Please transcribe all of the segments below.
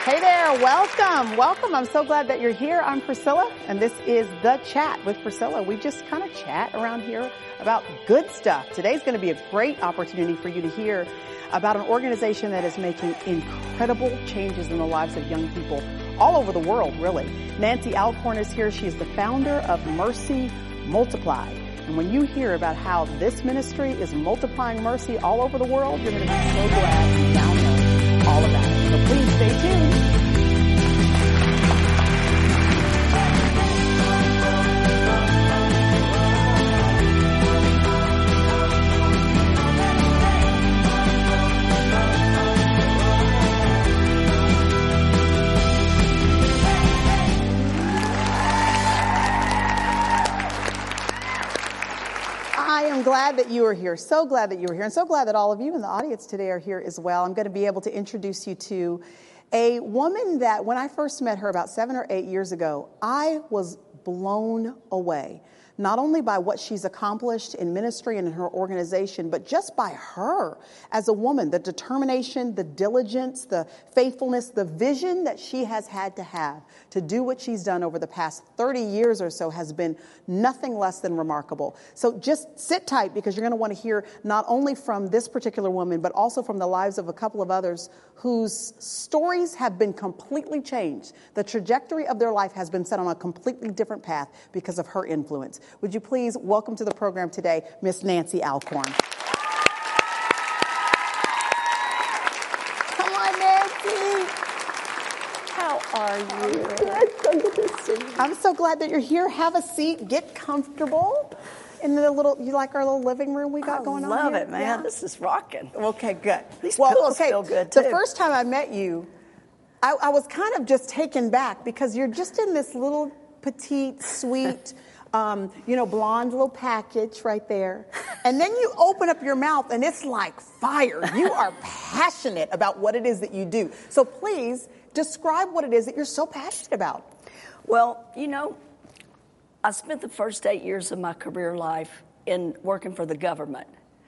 Hey there, welcome, welcome. I'm so glad that you're here. I'm Priscilla, and this is The Chat with Priscilla. We just kind of chat around here about good stuff. Today's going to be a great opportunity for you to hear about an organization that is making incredible changes in the lives of young people all over the world, really. Nancy Alcorn is here. She is the founder of Mercy Multiplied. And when you hear about how this ministry is multiplying mercy all over the world, you're going to be so glad you now know all about it. So please stay tuned. I'm glad that you are here. So glad that you are here. And so glad that all of you in the audience today are here as well. I'm going to be able to introduce you to a woman that when I first met her about 7 or 8 years ago, I was blown away. Not only by what she's accomplished in ministry and in her organization, but just by her as a woman, the determination, the diligence, the faithfulness, the vision that she has had to have to do what she's done over the past 30 years or so has been nothing less than remarkable. So just sit tight because you're going to want to hear not only from this particular woman, but also from the lives of a couple of others whose stories have been completely changed. The trajectory of their life has been set on a completely different path because of her influence. Would you please welcome to the program today, Miss Nancy Alcorn. Come on, Nancy. How are you? Good. So good to see you. I'm so glad that you're here. Have a seat. Get comfortable. In the little, you like our little living room we got going on here? I love it, man. Yeah. This is rocking. Okay, good. These pillows feel good, too. The first time I met you, I was kind of just taken back because you're just in this little petite, sweet, blonde little package right there. And then you open up your mouth and it's like fire. You are passionate about what it is that you do. So please describe what it is that you're so passionate about. Well, I spent the first 8 years of my career life in working for the government.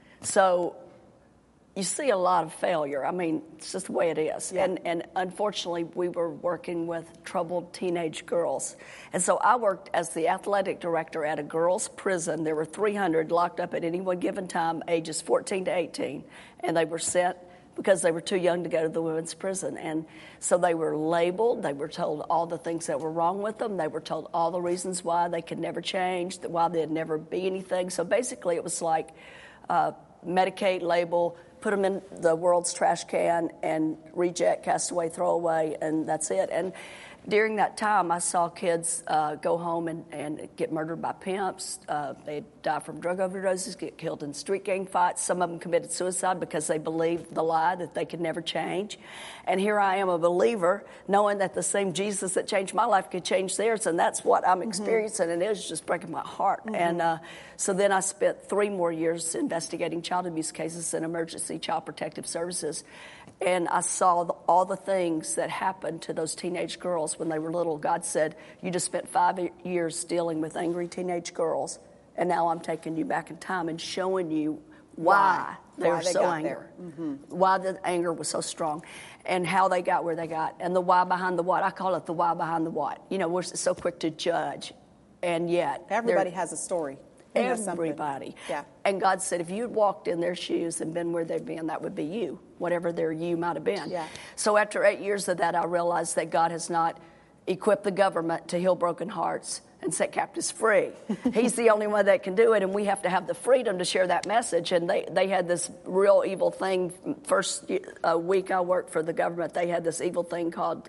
So you see a lot of failure. I mean, it's just the way it is. Yeah. And unfortunately, we were working with troubled teenage girls. And so I worked as the athletic director at a girls' prison. There were 300 locked up at any one given time, ages 14 to 18. And they were sent because they were too young to go to the women's prison. And so they were labeled. They were told all the things that were wrong with them. They were told all the reasons why they could never change, why they'd never be anything. So basically, it was like medicate, label, put them in the world's trash can, and reject, cast away, throw away, and that's it. And during that time, I saw kids go home and get murdered by pimps. They die from drug overdoses, get killed in street gang fights. Some of them committed suicide because they believed the lie that they could never change. And here I am, a believer, knowing that the same Jesus that changed my life could change theirs, and that's what I'm experiencing, and it was just breaking my heart. And so then I spent 3 more years investigating child abuse cases in emergency child protective services. And I saw all the things that happened to those teenage girls when they were little. God said, you just spent 5 years dealing with angry teenage girls, and now I'm taking you back in time and showing you why they were so angry, why the anger was so strong, and how they got where they got, and the why behind the what. I call it the why behind the what. We're so quick to judge, and yet everybody has a story. Everybody. Yeah. And God said, if you had walked in their shoes and been where they've been, that would be you, whatever their you might have been. Yeah. So after 8 years of that, I realized that God has not equipped the government to heal broken hearts and set captives free. He's the only one that can do it, and we have to have the freedom to share that message. And they had this real evil thing. First week I worked for the government, they had this evil thing called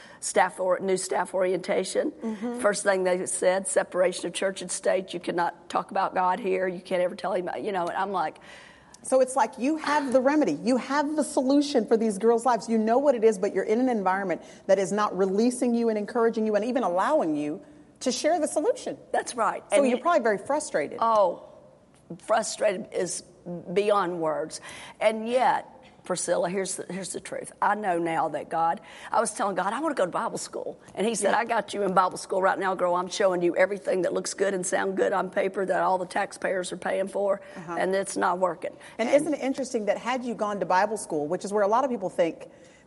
new staff orientation. First thing they said, separation of church and state. You cannot talk about God here. You can't ever tell him, and I'm like... So it's like you have the remedy. You have the solution for these girls' lives. You know what it is, but you're in an environment that is not releasing you and encouraging you and even allowing you to share the solution. That's right. So you're probably very frustrated. Oh, frustrated is beyond words. And yet, Priscilla, here's the truth. I know now that I was telling God, I want to go to Bible school. And he said, I got you in Bible school right now, girl. I'm showing you everything that looks good and sound good on paper that all the taxpayers are paying for, and it's not working. And isn't it interesting that had you gone to Bible school, which is where a lot of people think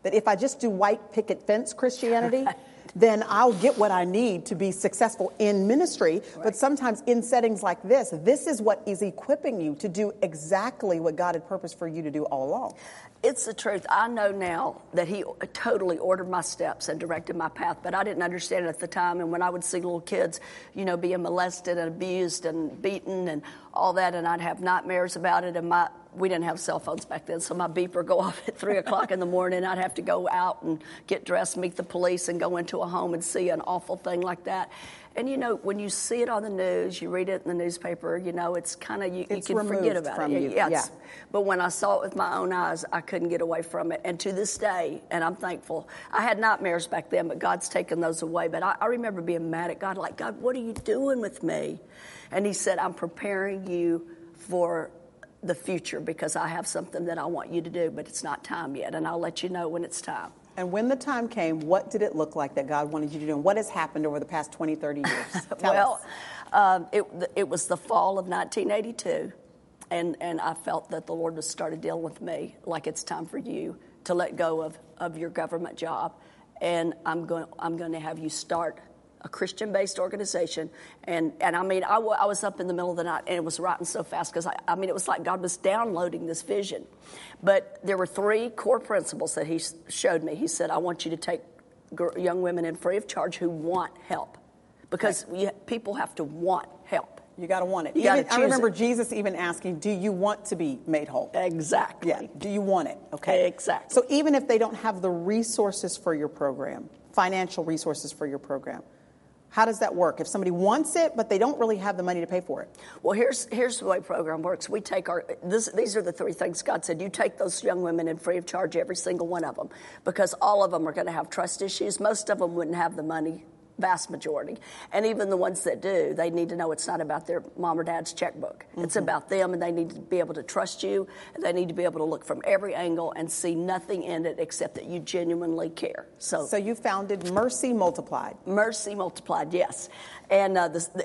that if I just do white picket fence Christianity, then I'll get what I need to be successful in ministry. Right. But sometimes in settings like this is what is equipping you to do exactly what God had purposed for you to do all along. It's the truth. I know now that he totally ordered my steps and directed my path, but I didn't understand it at the time. And when I would see little kids, being molested and abused and beaten and all that, and I'd have nightmares about it, and we didn't have cell phones back then, so my beeper would go off at 3 o'clock in the morning. I'd have to go out and get dressed, meet the police, and go into a home and see an awful thing like that. And, when you see it on the news, you read it in the newspaper, it's kind of, you can forget about it. Yeah. But when I saw it with my own eyes, I couldn't get away from it. And to this day, and I'm thankful, I had nightmares back then, but God's taken those away. But I remember being mad at God, like, God, what are you doing with me? And he said, I'm preparing you for the future because I have something that I want you to do, but it's not time yet, and I'll let you know when it's time. And when the time came, what did it look like that God wanted you to do? And what has happened over the past 20, 30 years? Tell us. It was the fall of 1982, and I felt that the Lord has started dealing with me, like it's time for you to let go of your government job, and I'm going to have you start a Christian-based organization. And I mean, I was up in the middle of the night, and it was writing so fast because, it was like God was downloading this vision. But there were 3 core principles that he showed me. He said, I want you to take young women in free of charge who want help. Because people have to want help. You got to want it. I remember Jesus even asking, do you want to be made whole? Exactly. Yeah. Do you want it? Okay. Exactly. So even if they don't have the resources for your program, financial resources for your program, how does that work? If somebody wants it, but they don't really have the money to pay for it? Well, here's the way the program works. We take these are the 3 things God said. You take those young women in free of charge, every single one of them, because all of them are going to have trust issues. Most of them wouldn't have the money, vast majority. And even the ones that do, they need to know it's not about their mom or dad's checkbook. Mm-hmm. It's about them, and they need to be able to trust you. And they need to be able to look from every angle and see nothing in it except that you genuinely care. So you founded Mercy Multiplied. Mercy Multiplied, yes. And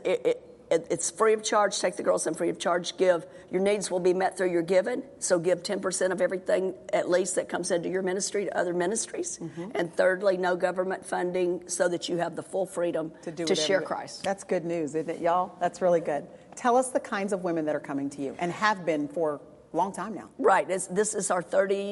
it's free of charge. Take the girls in free of charge. Give. Your needs will be met through your giving. So give 10% of everything at least that comes into your ministry to other ministries. Mm-hmm. And thirdly, no government funding so that you have the full freedom to share Christ. That's good news, isn't it, y'all? That's really good. Tell us the kinds of women that are coming to you and have been for a long time now. Right. This is our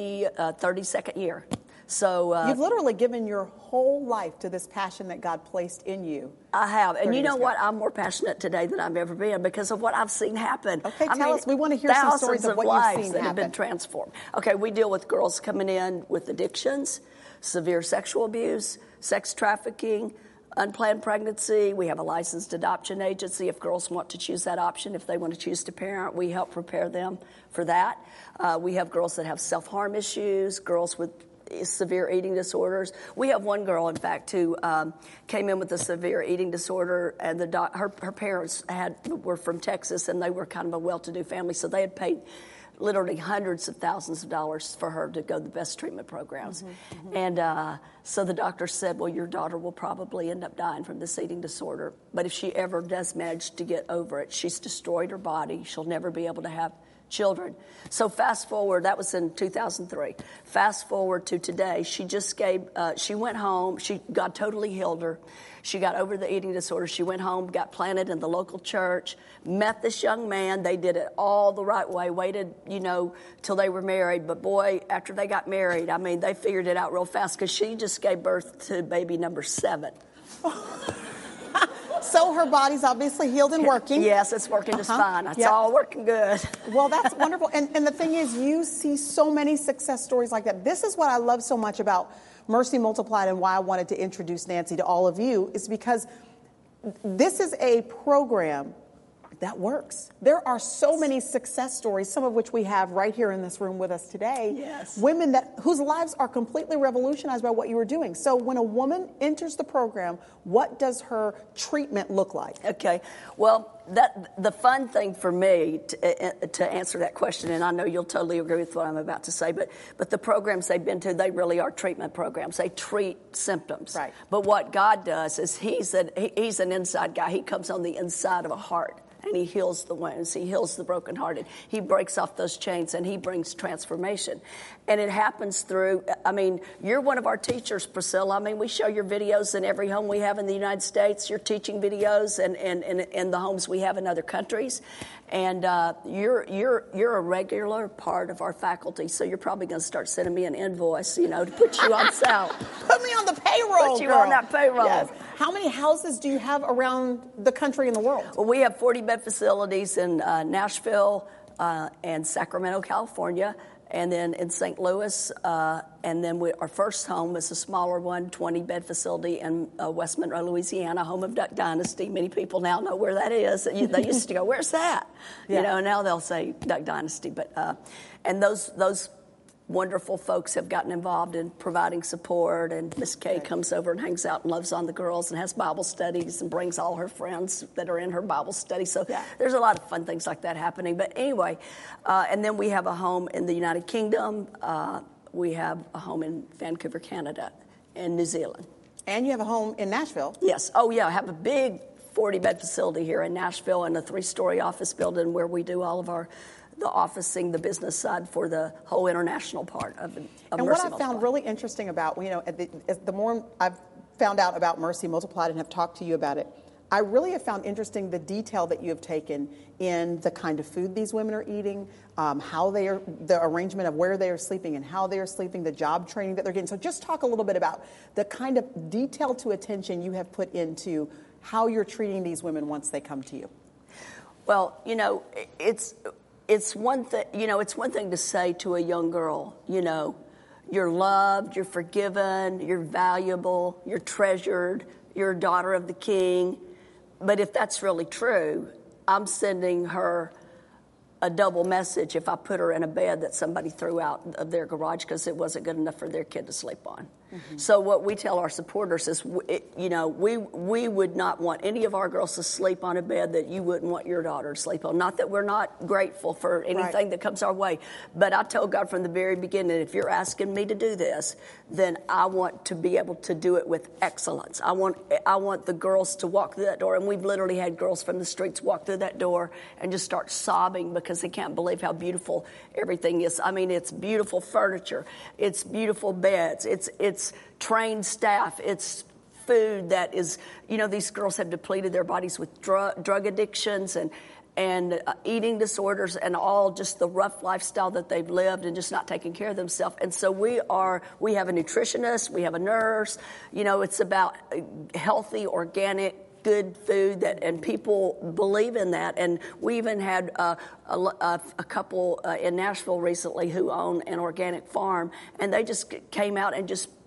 32nd year. So you've literally given your whole life to this passion that God placed in you. I have. And you know what? I'm more passionate today than I've ever been because of what I've seen happen. Okay, tell us. We want to hear some stories of what you've seen that happen. Have been transformed. Okay, we deal with girls coming in with addictions, severe sexual abuse, sex trafficking, unplanned pregnancy. We have a licensed adoption agency if girls want to choose that option. If they want to choose to parent, we help prepare them for that. We have girls that have self-harm issues, girls with severe eating disorders. We have one girl, in fact, who came in with a severe eating disorder, and her parents were from Texas, and they were kind of a well-to-do family, so they had paid literally hundreds of thousands of dollars for her to go to the best treatment programs. Mm-hmm, mm-hmm. And so the doctor said, well, your daughter will probably end up dying from this eating disorder, but if she ever does manage to get over it, she's destroyed her body. She'll never be able to have children. So fast forward, that was in 2003. Fast forward to today, she went home. God totally healed her. She got over the eating disorder. She went home, got planted in the local church, met this young man. They did it all the right way, waited, till they were married. But boy, after they got married, they figured it out real fast because she just gave birth to baby number 7. So her body's obviously healed and working. Yes, it's working just fine. It's all working good. Well, that's wonderful. And the thing is, you see so many success stories like that. This is what I love so much about Mercy Multiplied and why I wanted to introduce Nancy to all of you is because this is a program that works. There are so many success stories, some of which we have right here in this room with us today. Yes. Women whose lives are completely revolutionized by what you were doing. So when a woman enters the program, what does her treatment look like? Okay. Well, the fun thing for me to answer that question, and I know you'll totally agree with what I'm about to say, but the programs they've been to, they really are treatment programs. They treat symptoms. Right. But what God does is he's an inside guy. He comes on the inside of a heart. and he heals the wounds. He heals the brokenhearted. He breaks off those chains, and he brings transformation. And it happens through, I mean, you're one of our teachers, Priscilla. I mean, we show your videos in every home we have in the United States. You're teaching videos in the homes we have in other countries. And you're a regular part of our faculty, so you're probably going to start sending me an invoice, to put you on sale. Put me on the payroll, Put you girl. on that payroll. Yes. How many houses do you have around the country and the world? Well, we have 40-bed facilities in Nashville and Sacramento, California, and then in St. Louis. And then our first home is a smaller one, 20-bed facility in West Monroe, Louisiana, home of Duck Dynasty. Many people now know where that is. They used to go, "Where's that?" Yeah. Now they'll say Duck Dynasty. But and those wonderful folks have gotten involved in providing support, and Miss Kay comes over and hangs out and loves on the girls and has Bible studies and brings all her friends that are in her Bible study. So there's a lot of fun things like that happening. But anyway, and then we have a home in the United Kingdom. We have a home in Vancouver, Canada, and New Zealand. And you have a home in Nashville. Yes. Oh, yeah. I have a big 40-bed facility here in Nashville and a 3-story office building where we do all of the officing, the business side for the whole international part of Mercy Multiplied. And what I found really interesting about, the more I've found out about Mercy Multiplied and have talked to you about it, I really have found interesting the detail that you have taken in the kind of food these women are eating, the arrangement of where they are sleeping and how they are sleeping, the job training that they're getting. So just talk a little bit about the kind of detail to attention you have put into how you're treating these women once they come to you. Well, it's one thing. It's one thing to say to a young girl, you're loved, you're forgiven, you're valuable, you're treasured, you're a daughter of the King. But if that's really true, I'm sending her a double message if I put her in a bed that somebody threw out of their garage because it wasn't good enough for their kid to sleep on. Mm-hmm. So what we tell our supporters is, we would not want any of our girls to sleep on a bed that you wouldn't want your daughter to sleep on. Not that we're not grateful for anything that comes our way, but I told God from the very beginning, if you're asking me to do this, then I want to be able to do it with excellence. I want the girls to walk through that door, and we've literally had girls from the streets walk through that door and just start sobbing because they can't believe how beautiful everything is. I mean, it's beautiful furniture, it's beautiful beds, it's trained staff, it's food that is, these girls have depleted their bodies with drug addictions and eating disorders and all just the rough lifestyle that they've lived and just not taking care of themselves. And so we have a nutritionist, we have a nurse, it's about healthy, organic, good food and people believe in that. And we even had a couple in Nashville recently who own an organic farm, and they just came out and just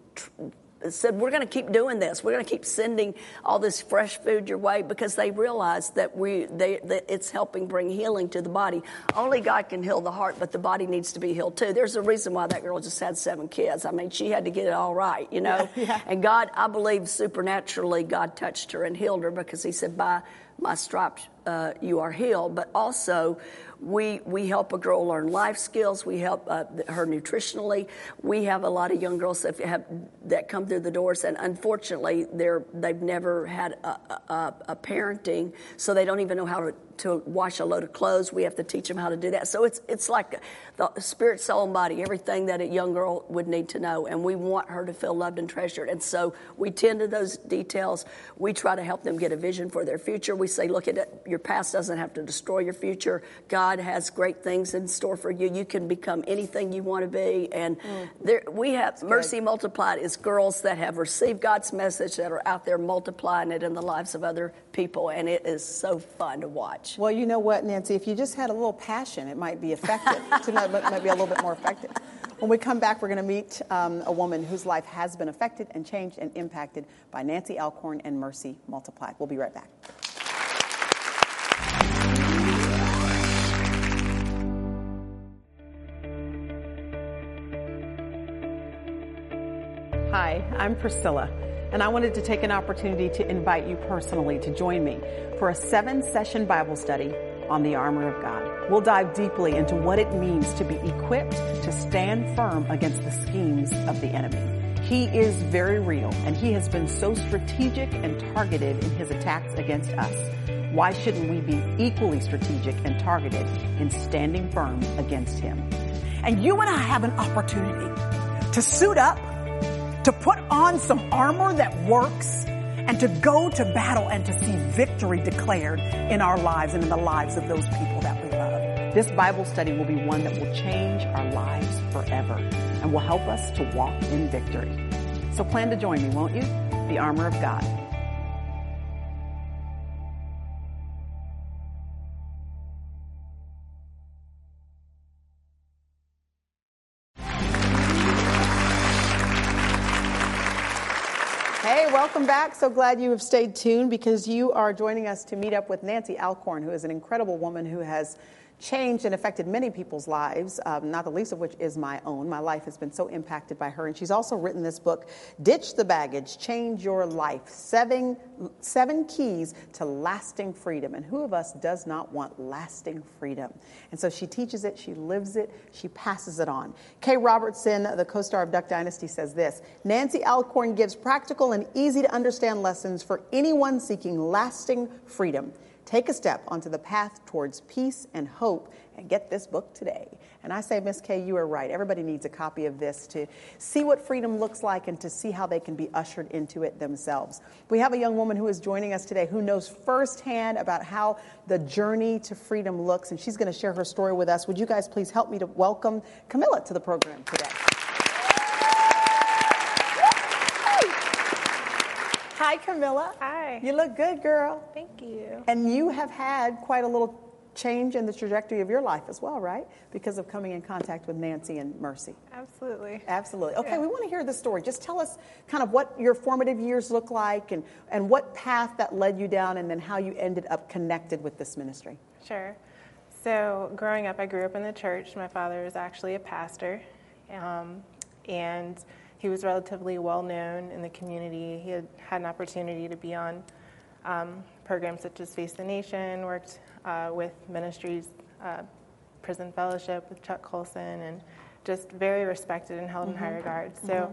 said, we're going to keep doing this. We're going to keep sending all this fresh food your way because they realize that that it's helping bring healing to the body. Only God can heal the heart, but the body needs to be healed too. There's a reason why that girl just had 7 kids. I mean, she had to get it all right, Yeah. And God, I believe supernaturally, God touched her and healed her because he said, by my stripes you are healed. But also, we help a girl learn life skills. We help her nutritionally. We have a lot of young girls that come through the doors, and unfortunately, they've never had a parenting, so they don't even know how to wash a load of clothes. We have to teach them how to do that. So it's like the spirit, soul, and body, everything that a young girl would need to know, and we want her to feel loved and treasured. And so we tend to those details. We try to help them get a vision for their future. We say, look at it. Your past doesn't have to destroy your future. God has great things in store for you. You can become anything you want to be. And we have Mercy Multiplied is girls that have received God's message that are out there multiplying it in the lives of other people. And it is so fun to watch. Well, you know what, Nancy? If you just had a little passion, it might be effective. It might be a little bit more effective. When we come back, we're going to meet a woman whose life has been affected and changed and impacted by Nancy Alcorn and Mercy Multiplied. We'll be right back. Hi, I'm Priscilla, and I wanted to take an opportunity to invite you personally to join me for a 7-session Bible study on the armor of God. We'll dive deeply into what it means to be equipped to stand firm against the schemes of the enemy. He is very real, and he has been so strategic and targeted in his attacks against us. Why shouldn't we be equally strategic and targeted in standing firm against him? And you and I have an opportunity to suit up, to put on some armor that works, and to go to battle and to see victory declared in our lives and in the lives of those people that we love. This Bible study will be one that will change our lives forever and will help us to walk in victory. So plan to join me, won't you? The Armor of God. Hey, welcome back. So glad you have stayed tuned because you are joining us to meet up with Nancy Alcorn, who is an incredible woman who has changed and affected many people's lives, not the least of which is my own. My life has been so impacted by her. And she's also written this book, Ditch the Baggage, Change Your Life, seven Keys to Lasting Freedom. And who of us does not want lasting freedom? And so she teaches it, she lives it, she passes it on. Kay Robertson, the co-star of Duck Dynasty, says this: Nancy Alcorn gives practical and easy to understand lessons for anyone seeking lasting freedom. Take a step onto the path towards peace and hope and get this book today. And I say, Miss Kay, you are right. Everybody needs a copy of this to see what freedom looks like and to see how they can be ushered into it themselves. We have a young woman who is joining us today who knows firsthand about how the journey to freedom looks, and she's going to share her story with us. Would you guys please help me to welcome Camilla to the program today? Hi, Camilla. Hi. You look good, girl. Thank you. And you have had quite a little change in the trajectory of your life as well, right? Because of coming in contact with Nancy and Mercy. Absolutely. Absolutely. Okay, Yeah. We want to hear the story. Just tell us kind of what your formative years look like and what path that led you down and then how you ended up connected with this ministry. Sure. So growing up, I grew up in the church. My father was actually a pastor, and he was relatively well known in the community. He had an opportunity to be on programs such as Face the Nation, worked with ministries, Prison Fellowship with Chuck Colson, and just very respected and held in high regard. So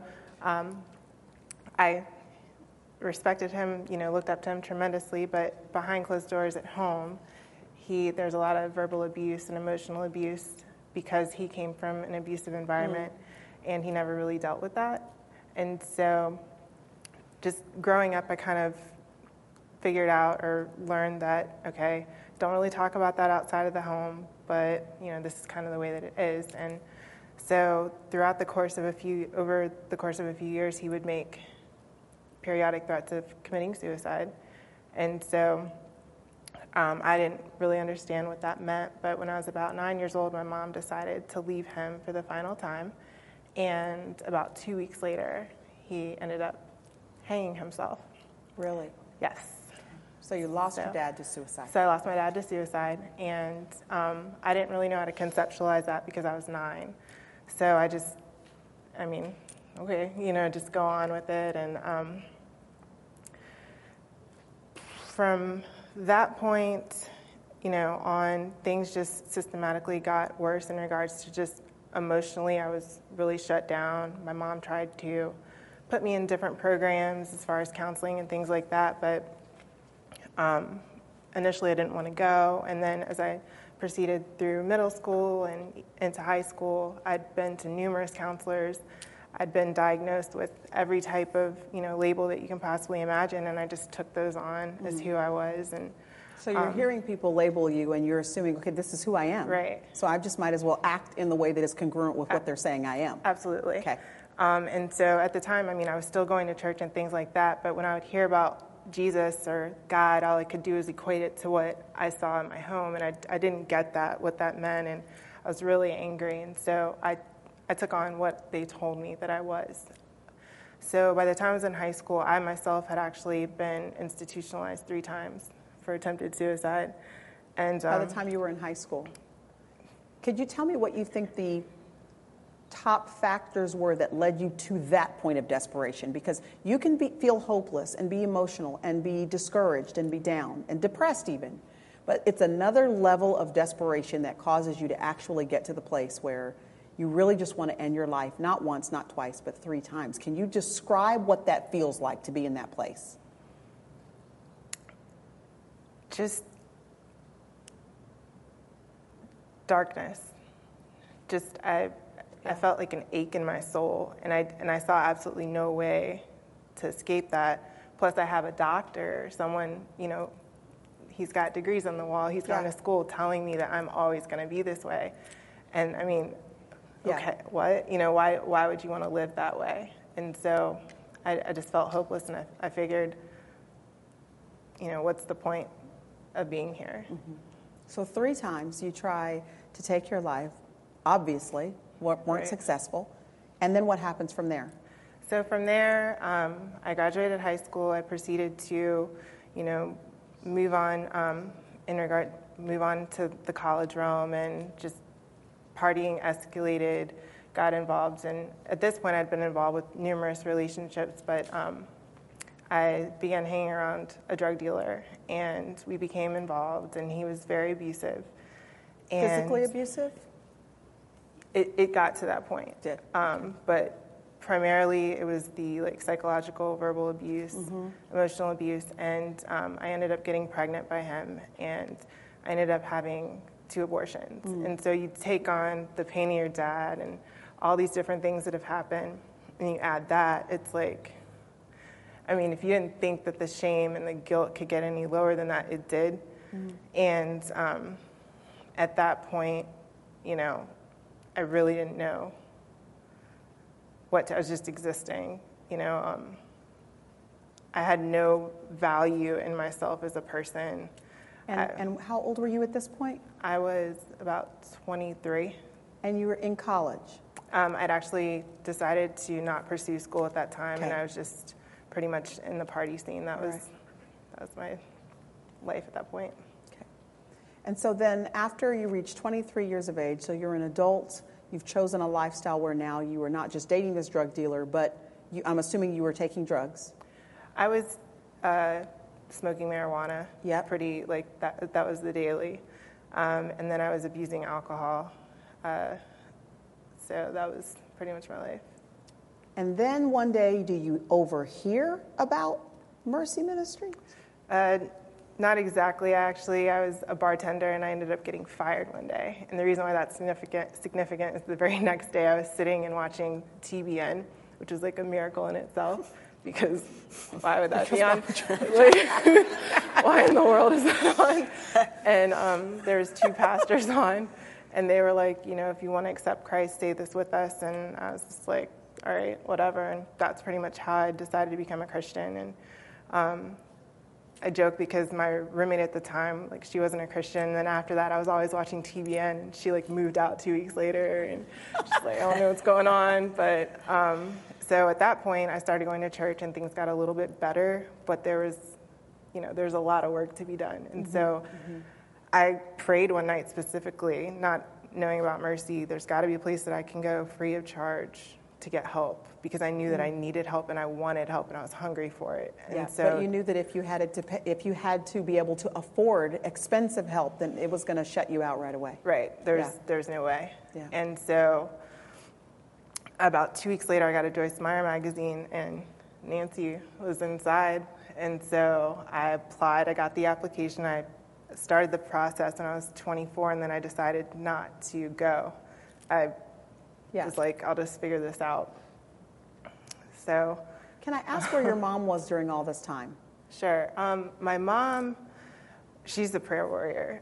I respected him, looked up to him tremendously, but behind closed doors at home, there's a lot of verbal abuse and emotional abuse because he came from an abusive environment. And he never really dealt with that. And so just growing up, I kind of figured out or learned that, okay, don't really talk about that outside of the home, but, this is kind of the way that it is. And so throughout the course of over the course of a few years, he would make periodic threats of committing suicide. And so I didn't really understand what that meant, but when I was about 9 years old, my mom decided to leave him for the final time. And about 2 weeks later, he ended up hanging himself. Really? Yes. So you lost your dad to suicide. So I lost my dad to suicide, and I didn't really know how to conceptualize that because I was 9. So I just, just go on with it. And from that point, on, things just systematically got worse in regards to just emotionally, I was really shut down. My mom tried to put me in different programs as far as counseling and things like that, but initially I didn't want to go. And then as I proceeded through middle school and into high school, I'd been to numerous counselors. I'd been diagnosed with every type of label that you can possibly imagine, and I just took those on as who I was. And so you're hearing people label you and you're assuming, okay, this is who I am. Right. So I just might as well act in the way that is congruent with what they're saying I am. Absolutely. Okay. And so at the time, I was still going to church and things like that, but when I would hear about Jesus or God, all I could do is equate it to what I saw in my home, and I didn't get what that meant, and I was really angry, and so I took on what they told me that I was. So by the time I was in high school, I myself had actually been institutionalized 3 times for attempted suicide. And by the time you were in high school, could you tell me what you think the top factors were that led you to that point of desperation? Because you can feel hopeless and be emotional and be discouraged and be down and depressed even, but it's another level of desperation that causes you to actually get to the place where you really just want to end your life, not once, not twice, but 3 times. Can you describe what that feels like to be in that place? just darkness. Just I felt like an ache in my soul, and I saw absolutely no way to escape that. Plus, I have a doctor, someone, he's got degrees on the wall. He's gone to school telling me that I'm always going to be this way. And I mean, okay, what? Why would you want to live that way? And so I just felt hopeless, and I figured, what's the point of being here? Mm-hmm. So 3 times you try to take your life, obviously, weren't successful. And then what happens from there? So from there, I graduated high school. I proceeded to, move on to the college realm, and just partying escalated, got involved. And at this point, I'd been involved with numerous relationships, but I began hanging around a drug dealer, and we became involved, and he was very abusive. And physically abusive? It got to that point. It did. But primarily it was the psychological, verbal abuse, emotional abuse, and I ended up getting pregnant by him, and I ended up having 2 abortions. And so you take on the pain of your dad and all these different things that have happened, and you add that, it's like, if you didn't think that the shame and the guilt could get any lower than that, it did. And at that point, I really didn't know I was just existing. I had no value in myself as a person. And how old were you at this point? I was about 23. And you were in college? I'd actually decided to not pursue school at that time, and I was just pretty much in the party scene. That was my life at that point. Okay. And so then after you reach 23 years of age, so you're an adult, you've chosen a lifestyle where now you are not just dating this drug dealer, but I'm assuming you were taking drugs. I was smoking marijuana. Yeah. Pretty, that was the daily. And then I was abusing alcohol. So that was pretty much my life. And then one day, do you overhear about Mercy Ministry? Not exactly, actually. I was a bartender, and I ended up getting fired one day. And the reason why that's significant is the very next day I was sitting and watching TBN, which was like a miracle in itself, because why would that be on? Why in the world is that on? And there was 2 pastors on, and they were like, if you want to accept Christ, stay this with us. And I was just like, all right, whatever. And that's pretty much how I decided to become a Christian. And I joke because my roommate at the time, she wasn't a Christian. And then after that, I was always watching TBN, and she moved out 2 weeks later, and she's like, I don't know what's going on. But so at that point, I started going to church, and things got a little bit better. But there's a lot of work to be done. And so I prayed one night specifically, not knowing about Mercy. There's got to be a place that I can go free of charge to get help, because I knew that I needed help, and I wanted help, and I was hungry for it. And so, but you knew that if you had to be able to afford expensive help, then it was going to shut you out right away. Right. There's no way. Yeah. And so about 2 weeks later, I got a Joyce Meyer magazine, and Nancy was inside. And so I applied. I got the application. I started the process when I was 24, and then I decided not to go. I was like, I'll just figure this out. So, can I ask where your mom was during all this time? Sure. My mom, she's a prayer warrior.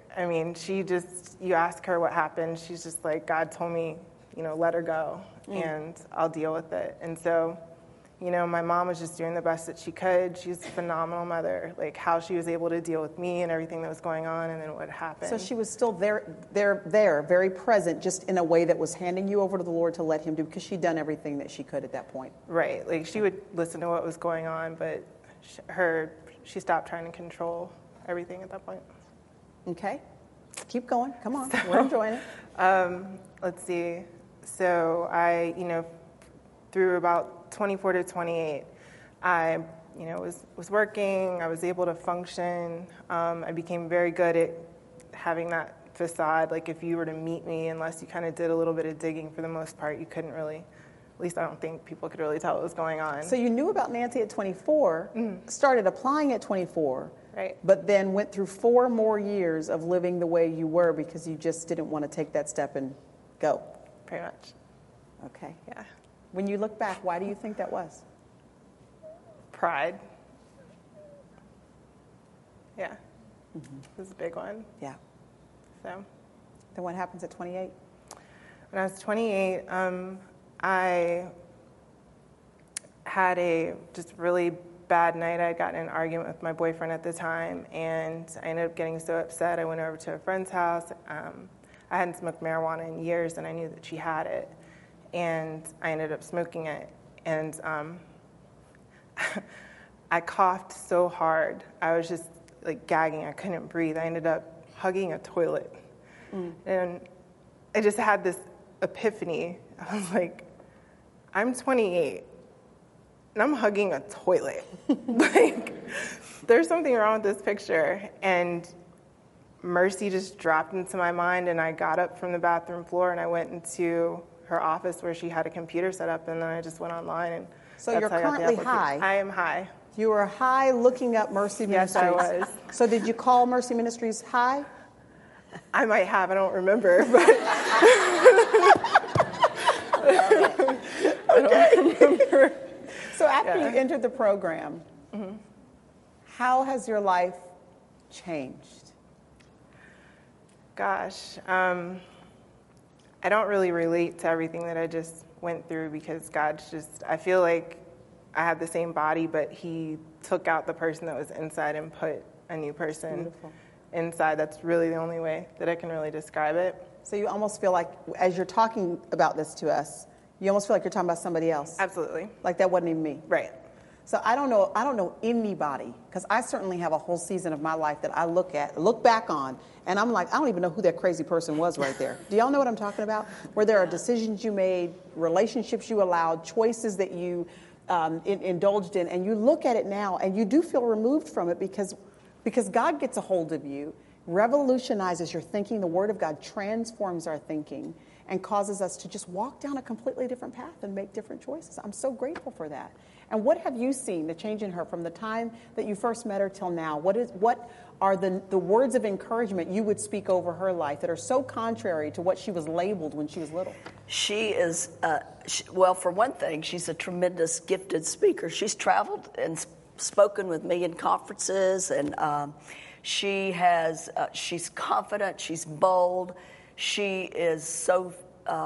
You ask her what happened, she's just like, God told me, let her go, and I'll deal with it. And so, my mom was just doing the best that she could. She's a phenomenal mother, how she was able to deal with me and everything that was going on, and then what happened. So she was still there, very present, just in a way that was handing you over to the Lord to let him do, because she'd done everything that she could at that point. Right. She would listen to what was going on, but she stopped trying to control everything at that point. Okay. Keep going. Come on. We're enjoying it. Let's see. So I, through about 24 to 28, I, was working. I was able to function. I became very good at having that facade. If you were to meet me, unless you kind of did a little bit of digging, for the most part, you couldn't really, at least I don't think people could really tell what was going on. So you knew about Nancy at 24, started applying at 24, Right. But then went through 4 more years of living the way you were because you just didn't want to take that step and go. Pretty much. Okay. Yeah. When you look back, why do you think that was? Pride. Yeah. It was a big one. Yeah. So. Then what happens at 28? When I was 28, I had a just really bad night. I had gotten in an argument with my boyfriend at the time, and I ended up getting so upset. I went over to a friend's house. I hadn't smoked marijuana in years, and I knew that she had it, and I ended up smoking it. And I coughed so hard. I was just like gagging. I couldn't breathe. I ended up hugging a toilet. And I just had this epiphany. I was like, I'm 28, and I'm hugging a toilet. Like, there's something wrong with this picture. And Mercy just dropped into my mind, and I got up from the bathroom floor, and I went into her office where she had a computer set up, and then I just went online. And So that's you're how I got the currently application. high. I am high. You were high looking up Mercy Yes, Ministries. I was. So did you call Mercy Ministries high? I might have. I don't remember. But So after you entered the program, how has your life changed? Gosh, I don't really relate to everything that I just went through because God's just, I feel like I have the same body, but he took out the person that was inside and put a new person inside. That's really the only way that I can really describe it. So you almost feel like, as you're talking about this to us, you almost feel like you're talking about somebody else. Absolutely. Like that wasn't even me. Right. So I don't know anybody, because I certainly have a whole season of my life that I look back on, and I'm like, I don't even know who that crazy person was right there. Do y'all know what I'm talking about? Where there are decisions you made, relationships you allowed, choices that you indulged in, and you look at it now, and you do feel removed from it because God gets a hold of you, revolutionizes your thinking. The Word of God transforms our thinking and causes us to just walk down a completely different path and make different choices. I'm so grateful for that. And what have you seen, the change in her from the time that you first met her till now? What are the words of encouragement you would speak over her life that are so contrary to what she was labeled when she was little? She is, well, for one thing, she's a tremendous gifted speaker. She's traveled and spoken with me in conferences, and she's confident, she's bold, she is so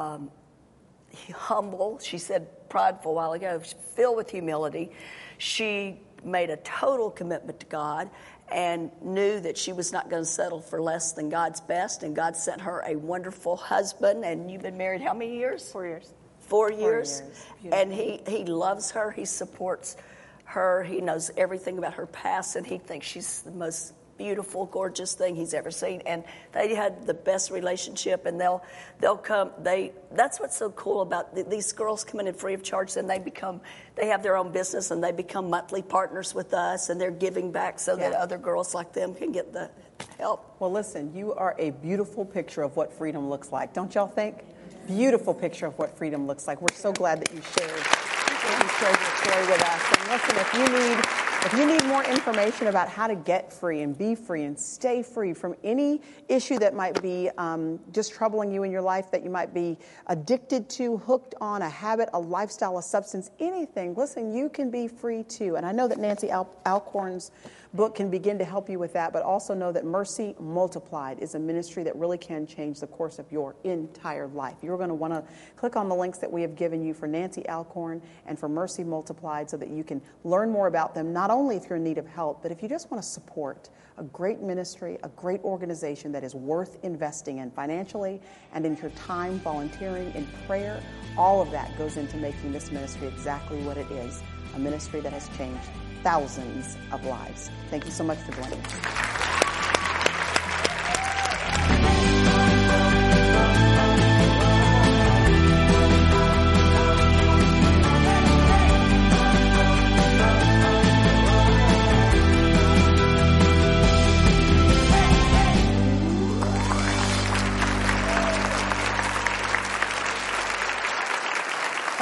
humble. She said prideful a while ago, filled with humility. She made a total commitment to God and knew that she was not going to settle for less than God's best, and God sent her a wonderful husband. And you've been married how many years? 4 years. 4 years. Beautiful. And he loves her. He supports her. He knows everything about her past, and he thinks she's the most beautiful, gorgeous thing he's ever seen. And they had the best relationship, and they'll come. That's what's so cool about these girls coming in free of charge. Then they have their own business, and they become monthly partners with us, and they're giving back so that other girls like them can get the help. Well, listen, you are a beautiful picture of what freedom looks like. Don't y'all think? Beautiful picture of what freedom looks like. We're so glad that you shared your story with us. And listen, if you need more information about how to get free and be free and stay free from any issue that might be just troubling you in your life, that you might be addicted to, hooked on, a habit, a lifestyle, a substance, anything, listen, you can be free too. And I know that Nancy Alcorn's book can begin to help you with that, but also know that Mercy Multiplied is a ministry that really can change the course of your entire life. You're going to want to click on the links that we have given you for Nancy Alcorn and for Mercy Multiplied so that you can learn more about them, not only if you're in need of help, but if you just want to support a great ministry, a great organization that is worth investing in financially and in your time, volunteering, in prayer. All of that goes into making this ministry exactly what it is, a ministry that has changed thousands of lives. Thank you so much for joining us.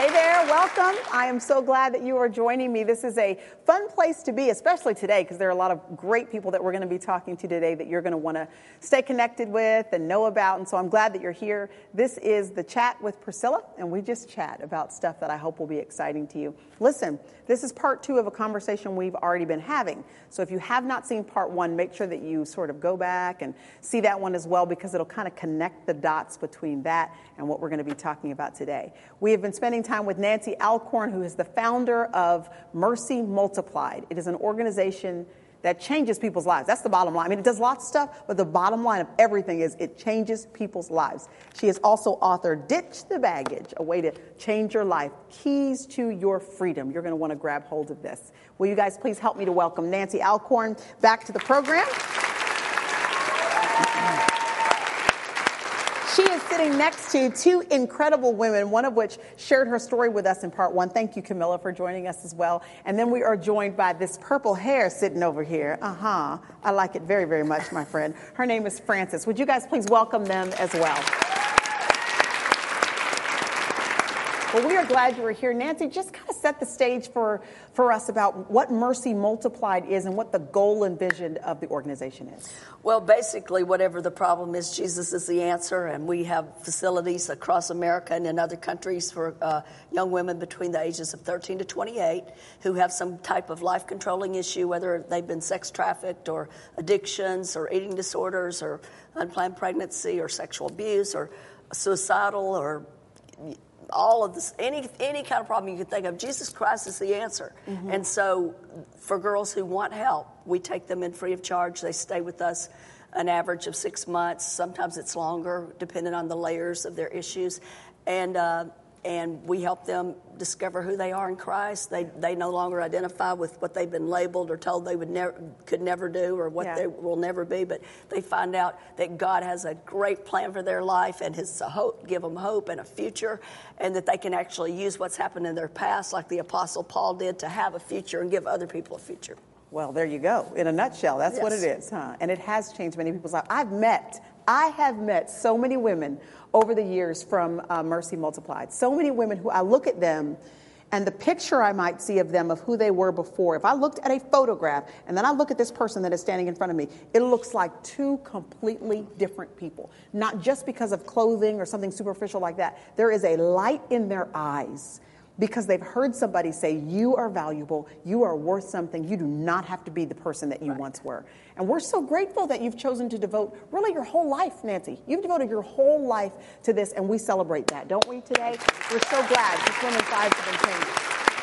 Hey there, welcome. I am so glad that you are joining me. This is a fun place to be, especially today, because there are a lot of great people that we're going to be talking to today that you're going to want to stay connected with and know about. And so I'm glad that you're here. This is The Chat with Priscilla, and we just chat about stuff that I hope will be exciting to you. Listen, this is part 2 of a conversation we've already been having. So if you have not seen part 1, make sure that you sort of go back and see that one as well, because it'll kind of connect the dots between that and what we're going to be talking about today. We have been spending time with Nancy Alcorn, who is the founder of Mercy Multiplied. It is an organization that changes people's lives. That's the bottom line. I mean, it does lots of stuff, but the bottom line of everything is it changes people's lives. She has also authored Ditch the Baggage, a way to change your life, keys to your freedom. You're going to want to grab hold of this. Will you guys please help me to welcome Nancy Alcorn back to the program? She is sitting next to 2 incredible women, one of which shared her story with us in part 1. Thank you, Camilla, for joining us as well. And then we are joined by this purple hair sitting over here. I like it very, very much, my friend. Her name is Frances. Would you guys please welcome them as well? Well, we are glad you were here. Nancy, just kind of set the stage for us about what Mercy Multiplied is and what the goal and vision of the organization is. Well, basically, whatever the problem is, Jesus is the answer, and we have facilities across America and in other countries for young women between the ages of 13 to 28 who have some type of life-controlling issue, whether they've been sex trafficked or addictions or eating disorders or unplanned pregnancy or sexual abuse or suicidal or all of this, any kind of problem you can think of. Jesus Christ is the answer. Mm-hmm. And so for girls who want help, we take them in free of charge. They stay with us an average of 6 months. Sometimes it's longer, depending on the layers of their issues. And we help them discover who they are in Christ. They no longer identify with what they've been labeled or told they could never do or what they will never be. But they find out that God has a great plan for their life and has give them hope and a future, and that they can actually use what's happened in their past, like the Apostle Paul did, to have a future and give other people a future. Well, there you go. In a nutshell, that's what it is, huh? And it has changed many people's lives. I have met so many women over the years from Mercy Multiplied. So many women who I look at them and the picture I might see of them of who they were before. If I looked at a photograph and then I look at this person that is standing in front of me, it looks like 2 completely different people. Not just because of clothing or something superficial like that. There is a light in their eyes because they've heard somebody say, you are valuable, you are worth something, you do not have to be the person that you once were. And we're so grateful that you've chosen to devote really your whole life, Nancy. You've devoted your whole life to this, and we celebrate that, don't we, today? We're so glad these women's lives have been changed.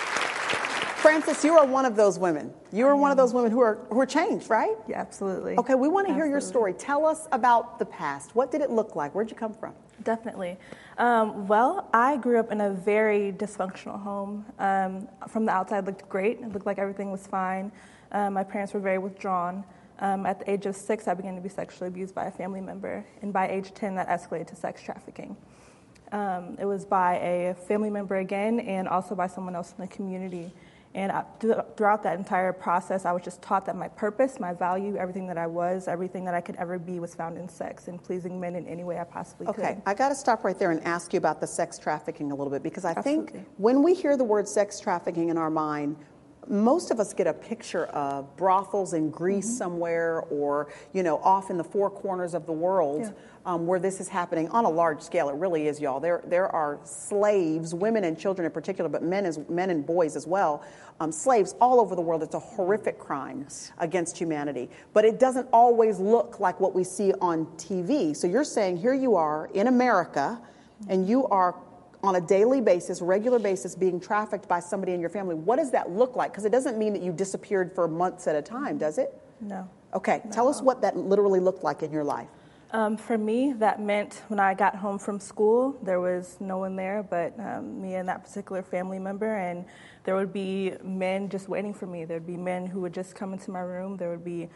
Frances, you are one of those women. You are one of those women who are changed, right? Yeah, absolutely. Okay, we want to hear your story. Tell us about the past. What did it look like? Where'd you come from? Definitely. Well, I grew up in a very dysfunctional home. From the outside, it looked great. It looked like everything was fine. My parents were very withdrawn. At the age of 6, I began to be sexually abused by a family member. And by age 10, that escalated to sex trafficking. It was by a family member again and also by someone else in the community. And throughout that entire process, I was just taught that my purpose, my value, everything that I was, everything that I could ever be was found in sex and pleasing men in any way I possibly could. Okay, I got to stop right there and ask you about the sex trafficking a little bit, because I think when we hear the word sex trafficking in our mind, most of us get a picture of brothels in Greece somewhere or, off in the 4 corners of the world where this is happening on a large scale. It really is, y'all. There are slaves, women and children in particular, but men and boys as well, slaves all over the world. It's a horrific crime against humanity. But it doesn't always look like what we see on TV. So you're saying here you are in America and you are on a daily basis, regular basis, being trafficked by somebody in your family. What does that look like? Because it doesn't mean that you disappeared for months at a time, does it? No. Okay, tell us what that literally looked like in your life. For me, that meant when I got home from school, there was no one there but me and that particular family member, and there would be men just waiting for me. There would be men who would just come into my room. There would be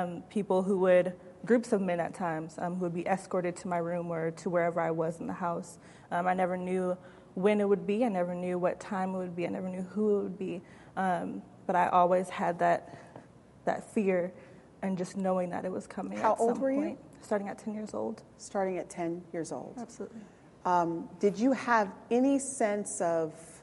groups of men at times, who would be escorted to my room or to wherever I was in the house. I never knew when it would be. I never knew what time it would be. I never knew who it would be. But I always had that fear and just knowing that it was coming at some point. How old were you? Starting at 10 years old. Starting at 10 years old. Absolutely. Did you have any sense of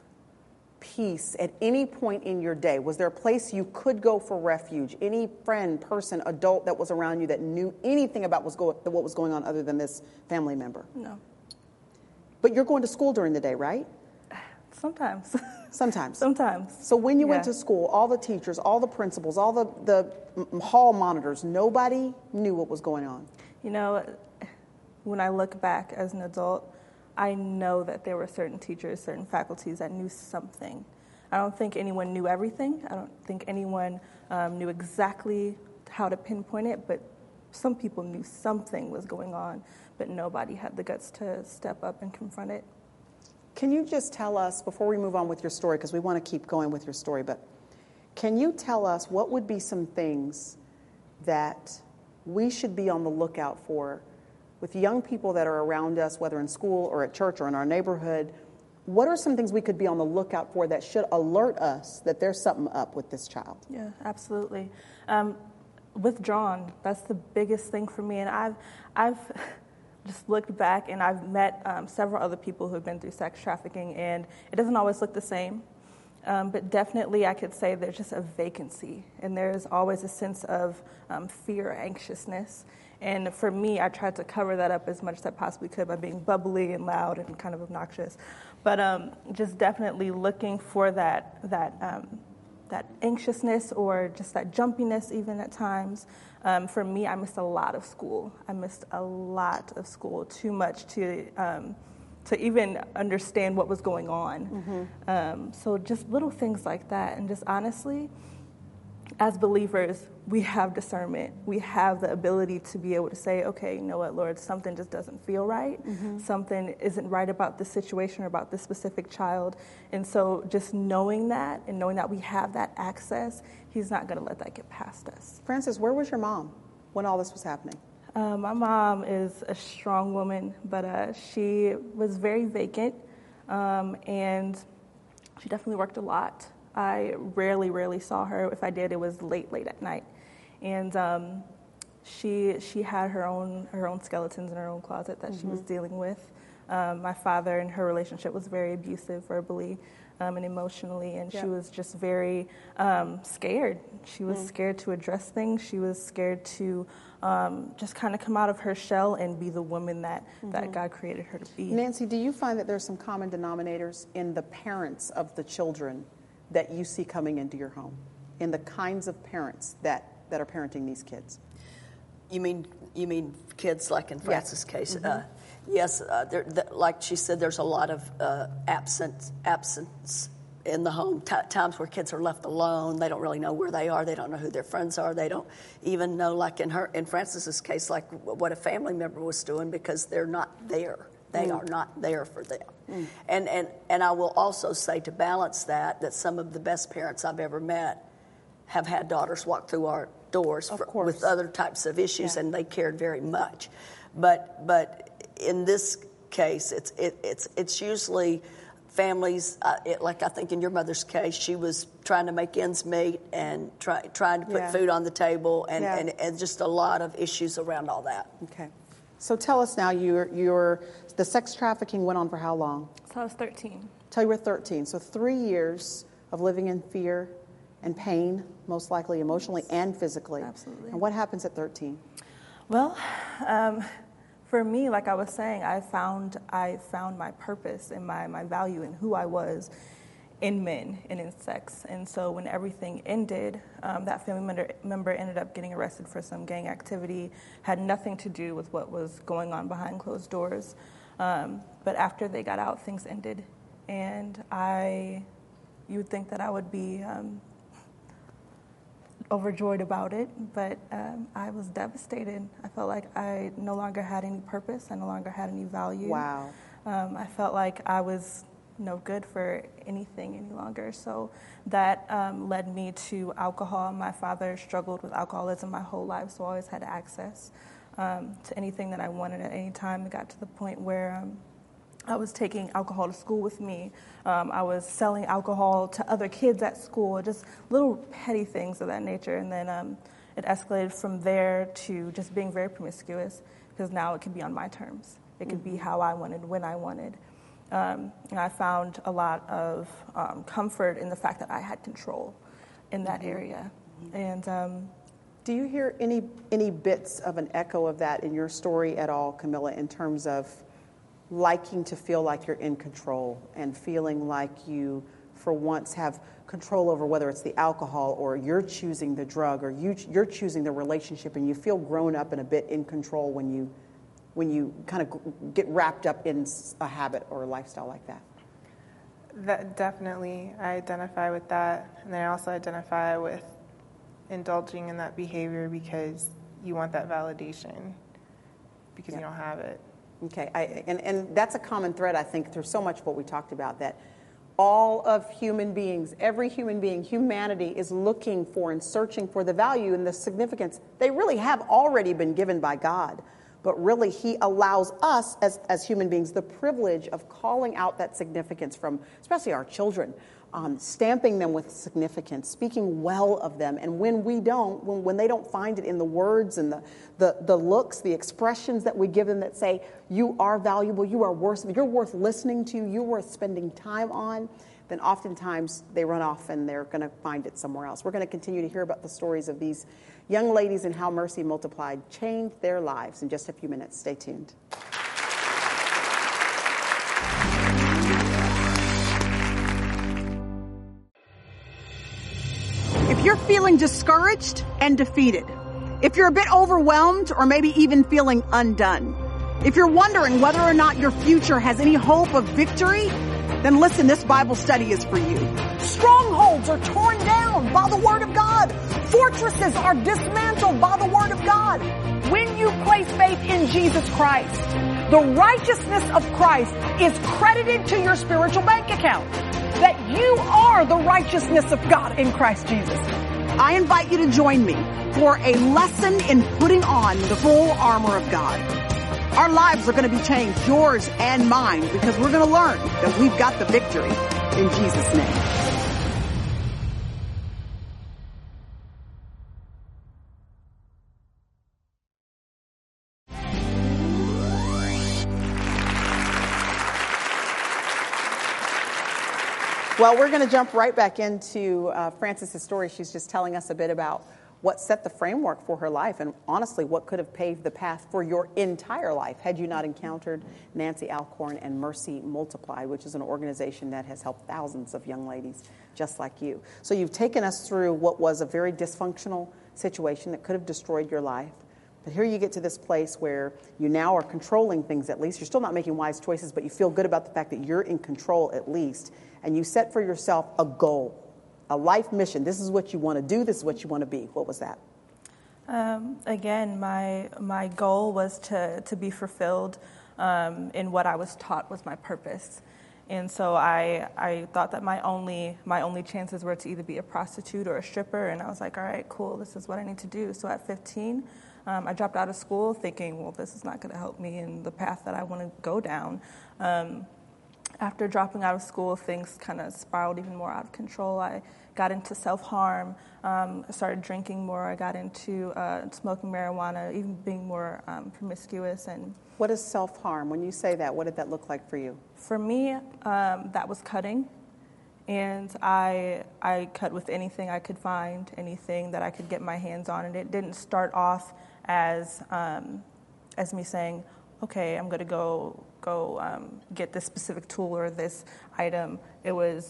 peace at any point in your day? Was there a place you could go for refuge? Any friend, person, adult that was around you that knew anything about what was going on other than this family member? No. But you're going to school during the day, right? Sometimes. Sometimes. Sometimes. So when you went to school, all the teachers, all the principals, all the hall monitors, nobody knew what was going on? You know, when I look back as an adult, I know that there were certain teachers, certain faculties that knew something. I don't think anyone knew everything. I don't think anyone knew exactly how to pinpoint it, but some people knew something was going on, but nobody had the guts to step up and confront it. Can you just tell us, before we move on with your story, because we want to keep going with your story, but can you tell us what would be some things that we should be on the lookout for with young people that are around us, whether in school or at church or in our neighborhood? What are some things we could be on the lookout for that should alert us that there's something up with this child? Yeah, absolutely. With John, that's the biggest thing for me. And I've just looked back and I've met several other people who have been through sex trafficking, and it doesn't always look the same. But definitely I could say there's just a vacancy, and there's always a sense of fear, anxiousness. And for me, I tried to cover that up as much as I possibly could by being bubbly and loud and kind of obnoxious. But just definitely looking for that anxiousness or just that jumpiness even at times. For me, I missed a lot of school. Too much to even understand what was going on. Mm-hmm. So just little things like that. And just honestly, as believers, we have discernment. We have the ability to be able to say, okay, you know what, Lord, something just doesn't feel right. Mm-hmm. Something isn't right about this situation or about this specific child. And so just knowing that and knowing that we have that access, he's not going to let that get past us. Frances, where was your mom when all this was happening? My mom is a strong woman, but she was very vacant, and she definitely worked a lot. I rarely saw her. If I did, it was late at night. And she had her own skeletons in her own closet that she was dealing with. My father and her relationship was very abusive verbally and emotionally, and she was just very scared. She was scared to address things. She was scared to just kind of come out of her shell and be the woman that God created her to be. Nancy, do you find that there's some common denominators in the parents of the children that you see coming into your home, in the kinds of parents that are parenting these kids? You mean kids like in Frances' case? Mm-hmm. Yes, like she said, there's a lot of absence in the home, times where kids are left alone. They don't really know where they are. They don't know who their friends are. They don't even know, like in Frances's case, like what a family member was doing, because they're not there. They are not there for them. And I will also say, to balance that some of the best parents I've ever met have had daughters walk through our doors with other types of issues, and they cared very much. But in this case, it's usually families, like I think in your mother's case, she was trying to make ends meet and trying to put food on the table, and just a lot of issues around all that. Okay. So tell us now, the sex trafficking went on for how long? So I was 13. Till you were 13. So 3 years of living in fear and pain, most likely emotionally and physically. Absolutely. And what happens at 13? Well, for me, like I was saying, I found my purpose and my value and who I was in men and in sex. And so when everything ended, that family member ended up getting arrested for some gang activity, had nothing to do with what was going on behind closed doors. But after they got out, things ended. And you would think that I would be overjoyed about it, but I was devastated. I felt like I no longer had any purpose. I no longer had any value. Wow. I felt like I was no good for anything any longer. So that led me to alcohol. My father struggled with alcoholism my whole life, so I always had access to anything that I wanted at any time. It got to the point where I was taking alcohol to school with me. I was selling alcohol to other kids at school, just little petty things of that nature. And then it escalated from there to just being very promiscuous, because now it could be on my terms. It could be how I wanted, when I wanted. I found a lot of comfort in the fact that I had control in that area. And do you hear any bits of an echo of that in your story at all, Camilla, in terms of liking to feel like you're in control and feeling like you, for once, have control over whether it's the alcohol or you're choosing the drug or you're choosing the relationship, and you feel grown up and a bit in control when you kind of get wrapped up in a habit or a lifestyle like that? That definitely, I identify with that, and I also identify with indulging in that behavior because you want that validation because you don't have it. Okay, and that's a common thread, I think, through so much of what we talked about, that all of human beings, every human being, humanity is looking for and searching for the value and the significance. They really have already been given by God, but really He allows us as human beings the privilege of calling out that significance from especially our children, stamping them with significance, speaking well of them. And when we don't, when they don't find it in the words and the looks, the expressions that we give them that say, you are valuable, you're worth listening to, you're worth spending time on, then oftentimes they run off and they're going to find it somewhere else. We're going to continue to hear about the stories of these young ladies and how Mercy Multiplied changed their lives in just a few minutes. Stay tuned. If you're feeling discouraged and defeated, if you're a bit overwhelmed or maybe even feeling undone, if you're wondering whether or not your future has any hope of victory, then listen, this Bible study is for you. Strongholds are torn down by the Word of God. Fortresses are dismantled by the Word of God. When you place faith in Jesus Christ, the righteousness of Christ is credited to your spiritual bank account. That you are the righteousness of God in Christ Jesus. I invite you to join me for a lesson in putting on the full armor of God. Our lives are going to be changed, yours and mine, because we're going to learn that we've got the victory in Jesus' name. Well, we're going to jump right back into Frances' story. She's just telling us a bit about what set the framework for her life and honestly what could have paved the path for your entire life had you not encountered Nancy Alcorn and Mercy Multiplied, which is an organization that has helped thousands of young ladies just like you. So you've taken us through what was a very dysfunctional situation that could have destroyed your life. But here you get to this place where you now are controlling things at least. You're still not making wise choices, but you feel good about the fact that you're in control at least. And you set for yourself a goal, a life mission. This is what you want to do. This is what you want to be. What was that? Again, my goal was to be fulfilled in what I was taught was my purpose. And so I thought that my only chances were to either be a prostitute or a stripper. And I was like, all right, cool, this is what I need to do. So at 15, I dropped out of school thinking, well, this is not going to help me in the path that I want to go down. After dropping out of school, things kind of spiraled even more out of control. I got into self-harm. I started drinking more. I got into smoking marijuana, even being more promiscuous. And what is self-harm? When you say that, what did that look like for you? For me, that was cutting. And I cut with anything I could find, anything that I could get my hands on. And it didn't start off as me saying, okay, I'm going to go get this specific tool or this item. It was,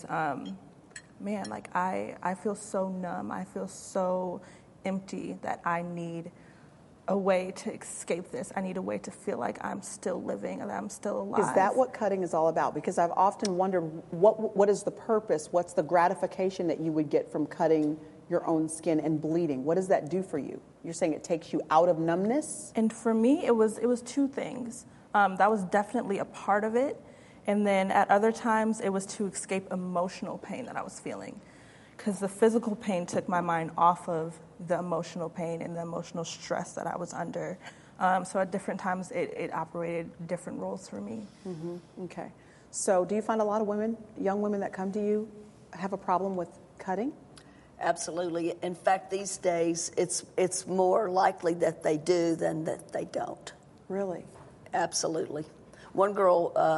like I feel so numb. I feel so empty that I need a way to escape this. I need a way to feel like I'm still living and I'm still alive. Is that what cutting is all about? Because I've often wondered what is the purpose? What's the gratification that you would get from cutting your own skin and bleeding? What does that do for you? You're saying it takes you out of numbness? And for me, it was two things. That was definitely a part of it. And then at other times, it was to escape emotional pain that I was feeling. Because the physical pain took my mind off of the emotional pain and the emotional stress that I was under. So at different times, it operated different roles for me. Mm-hmm. Okay. So do you find a lot of women, young women that come to you, have a problem with cutting? Absolutely. In fact, these days, it's more likely that they do than that they don't. Really? Absolutely. One girl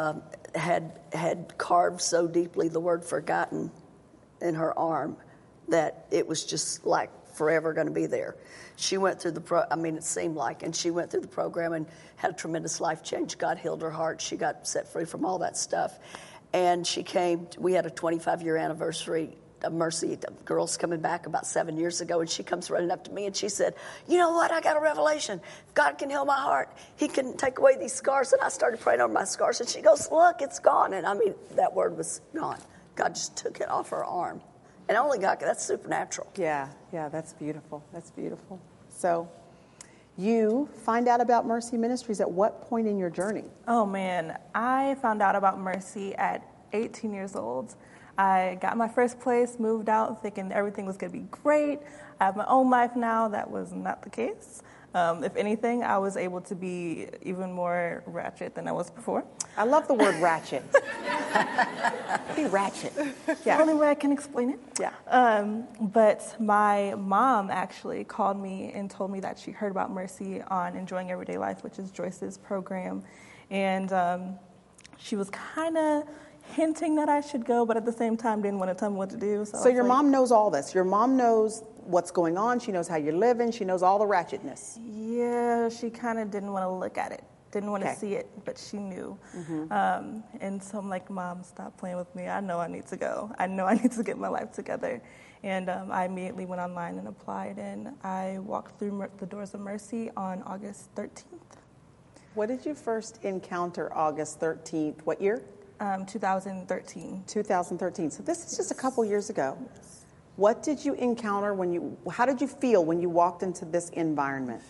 had carved so deeply the word forgotten in her arm that it was just like forever going to be there. She went through it seemed like, and she went through the program and had a tremendous life change. God healed her heart. She got set free from all that stuff. And we had a 25-year anniversary of Mercy, the girls coming back about 7 years ago, and she comes running up to me and she said, you know what, I got a revelation. God can heal my heart. He can take away these scars. And I started praying over my scars, and she goes, look, it's gone. And that word was gone. God just took it off her arm. And only God, that's supernatural. Yeah, that's beautiful. That's beautiful. So you find out about Mercy Ministries at what point in your journey? Oh, man. I found out about Mercy at 18 years old. I got my first place, moved out thinking everything was going to be great. I have my own life now. That was not the case. If anything, I was able to be even more ratchet than I was before. I love the word ratchet. Be ratchet. Yeah. The only way I can explain it. Yeah. But my mom actually called me and told me that she heard about Mercy on Enjoying Everyday Life, which is Joyce's program. And she was kind of hinting that I should go, but at the same time didn't want to tell me what to do. So your mom knows all this. Your mom knows what's going on. She knows how you're living. She knows all the ratchetness. Yeah, she kind of didn't want to look at it. Didn't want to see it, but she knew. Mm-hmm. And so I'm like, Mom, stop playing with me. I know I need to go. I know I need to get my life together. And I immediately went online and applied, and I walked through the doors of Mercy on August 13th. What did you first encounter August 13th? What year? 2013. 2013. So this is just a couple years ago. What did you encounter how did you feel when you walked into this environment?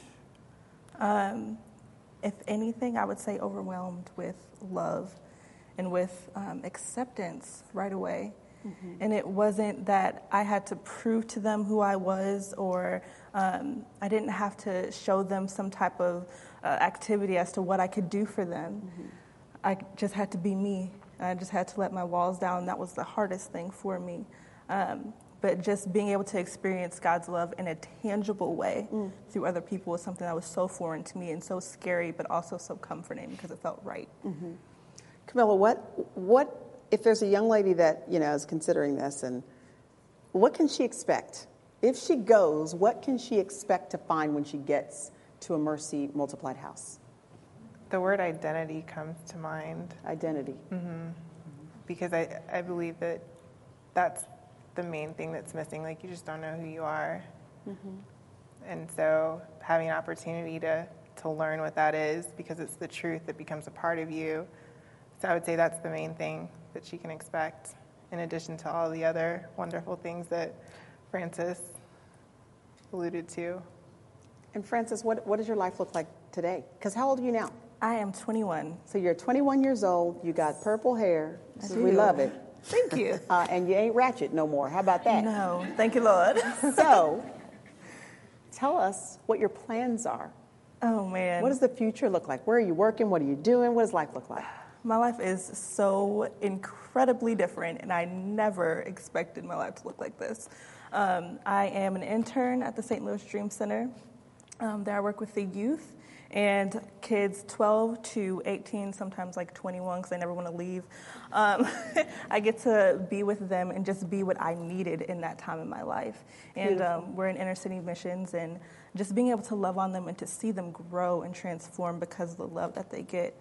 If anything, I would say overwhelmed with love and with acceptance right away. Mm-hmm. And it wasn't that I had to prove to them who I was, or I didn't have to show them some type of activity as to what I could do for them. Mm-hmm. I just had to be me. I just had to let my walls down. That was the hardest thing for me. But just being able to experience God's love in a tangible way through other people was something that was so foreign to me and so scary, but also so comforting because it felt right. Mm-hmm. Camilla, what if there's a young lady that is considering this, and what can she expect if she goes? What can she expect to find when she gets to a Mercy Multiplied House? The word identity comes to mind. Identity. Mm-hmm. Because I believe that's the main thing that's missing. Like, you just don't know who you are. Mm-hmm. And so having an opportunity to learn what that is, because it's the truth that becomes a part of you. So I would say that's the main thing that she can expect, in addition to all the other wonderful things that Francis alluded to. And Francis, what does your life look like today? Because how old are you now? I am 21. So you're 21 years old. You got purple hair. We love it. Thank you. And you ain't ratchet no more. How about that? No. Thank you, Lord. So tell us what your plans are. Oh, man. What does the future look like? Where are you working? What are you doing? What does life look like? My life is so incredibly different, and I never expected my life to look like this. I am an intern at the St. Louis Dream Center. There I work with the youth and kids 12 to 18, sometimes like 21 because they never want to leave. I get to be with them and just be what I needed in that time in my life. And we're in inner city missions, and just being able to love on them and to see them grow and transform because of the love that they get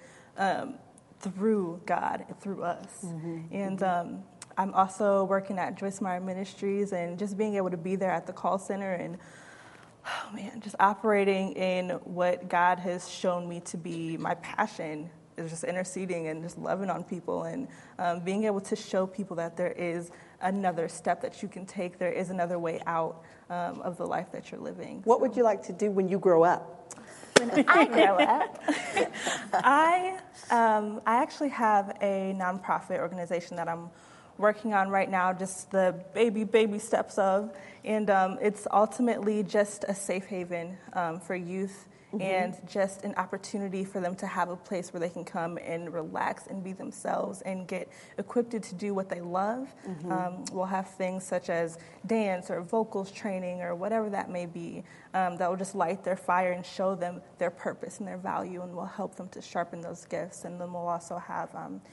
through God and through us. Mm-hmm. And I'm also working at Joyce Meyer Ministries, and just being able to be there at the call center and just operating in what God has shown me to be my passion is just interceding and just loving on people, and being able to show people that there is another step that you can take. There is another way out of the life that you're living. What would you like to do when you grow up? When I grow up, I actually have a nonprofit organization that I'm working on right now, just the baby steps of, and it's ultimately just a safe haven for youth, mm-hmm. and just an opportunity for them to have a place where they can come and relax and be themselves and get equipped to do what they love. Mm-hmm. We'll have things such as dance or vocals training or whatever that may be, that will just light their fire and show them their purpose and their value, and will help them to sharpen those gifts. And then we'll also have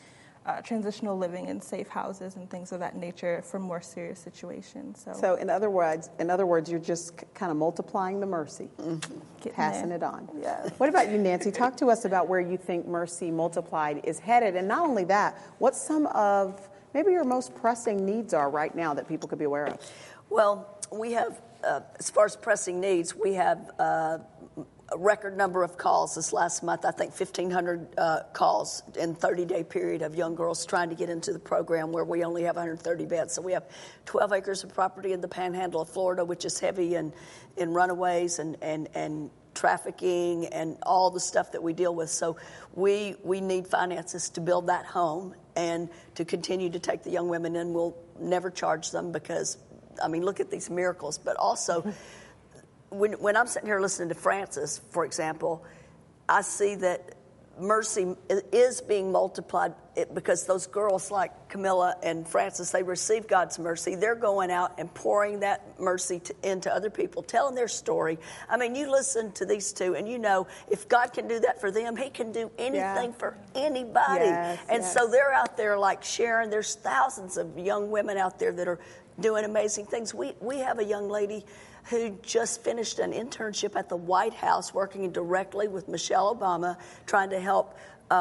transitional living in safe houses and things of that nature for more serious situations. So in other words, you're just kind of multiplying the mercy, passing it on. Yeah. What about you, Nancy? Talk to us about where you think Mercy Multiplied is headed, and not only that, what some of maybe your most pressing needs are right now that people could be aware of. Well, we have, as far as pressing needs, we have a record number of calls this last month. I think 1,500 calls in 30-day period of young girls trying to get into the program where we only have 130 beds. So we have 12 acres of property in the Panhandle of Florida, which is heavy in runaways and trafficking and all the stuff that we deal with. So we need finances to build that home and to continue to take the young women in. We'll never charge them because, I mean, look at these miracles. But also, when I'm sitting here listening to Frances, for example, I see that mercy is being multiplied because those girls like Camilla and Frances, they receive God's mercy. They're going out and pouring that mercy into other people, telling their story. I mean, you listen to these two and you know if God can do that for them, he can do anything for anybody. So they're out there like sharing. There's thousands of young women out there that are doing amazing things. We have a young lady who just finished an internship at the White House working directly with Michelle Obama, trying to help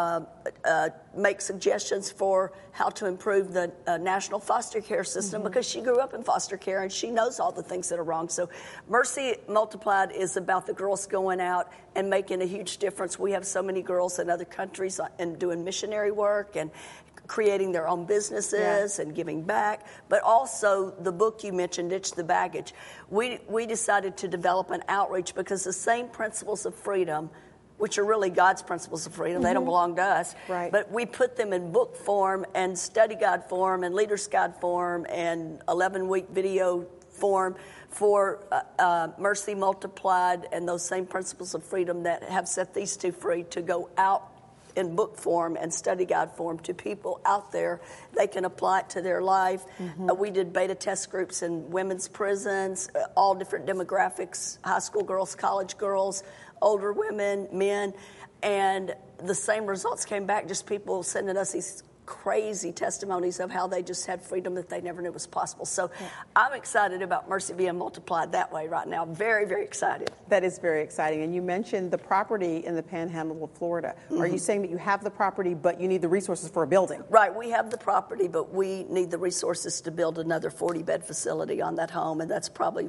make suggestions for how to improve the national foster care system because she grew up in foster care and she knows all the things that are wrong. So Mercy Multiplied is about the girls going out and making a huge difference. We have so many girls in other countries and doing missionary work and creating their own businesses and giving back, but also the book you mentioned, Ditch the Baggage. We decided to develop an outreach because the same principles of freedom, which are really God's principles of freedom, they don't belong to us, but we put them in book form and study guide form and leader's guide form and 11-week video form for Mercy Multiplied and those same principles of freedom that have set these two free to go out in book form and study guide form to people out there. They can apply it to their life. We did beta test groups in women's prisons, all different demographics, high school girls, college girls, older women, men, and the same results came back, just people sending us these crazy testimonies of how they just had freedom that they never knew was possible. So I'm excited about Mercy being multiplied that way right now. Very, very excited. That is very exciting. And you mentioned the property in the Panhandle of Florida. Are you saying that you have the property, but you need the resources for a building? Right. We have the property, but we need the resources to build another 40-bed facility on that home, and that's probably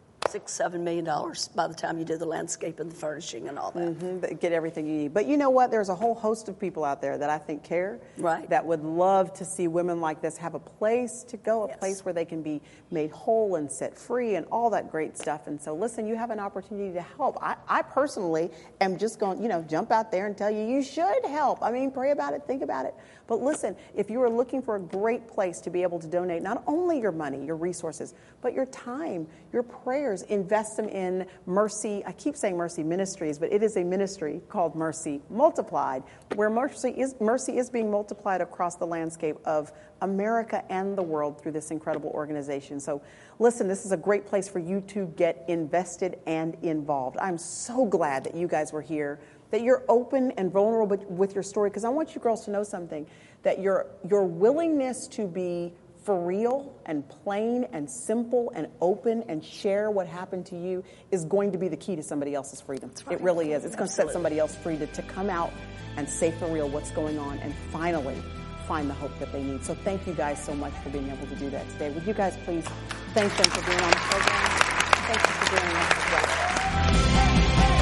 $6-7 million by the time you do the landscape and the furnishing and all that. Get everything you need. But you know what? There's a whole host of people out there that I think care, that would love to see women like this have a place to go, a place where they can be made whole and set free and all that great stuff. And so, listen, you have an opportunity to help. I personally am just going to, jump out there and tell you, you should help. I mean, pray about it, think about it. But listen, if you are looking for a great place to be able to donate not only your money, your resources, but your time, your prayers, invest them in Mercy. I keep saying Mercy Ministries, but it is a ministry called Mercy Multiplied, where mercy is being multiplied across the landscape of America and the world through this incredible organization. So listen, this is a great place for you to get invested and involved. I'm so glad that you guys were here, that you're open and vulnerable with your story, because I want you girls to know something, that your willingness to be for real and plain and simple and open and share what happened to you is going to be the key to somebody else's freedom. It really is. It's going to set somebody else free to come out and say for real what's going on and finally find the hope that they need. So thank you guys so much for being able to do that today. Would you guys please thank them for being on the program? Thank you for being on the program.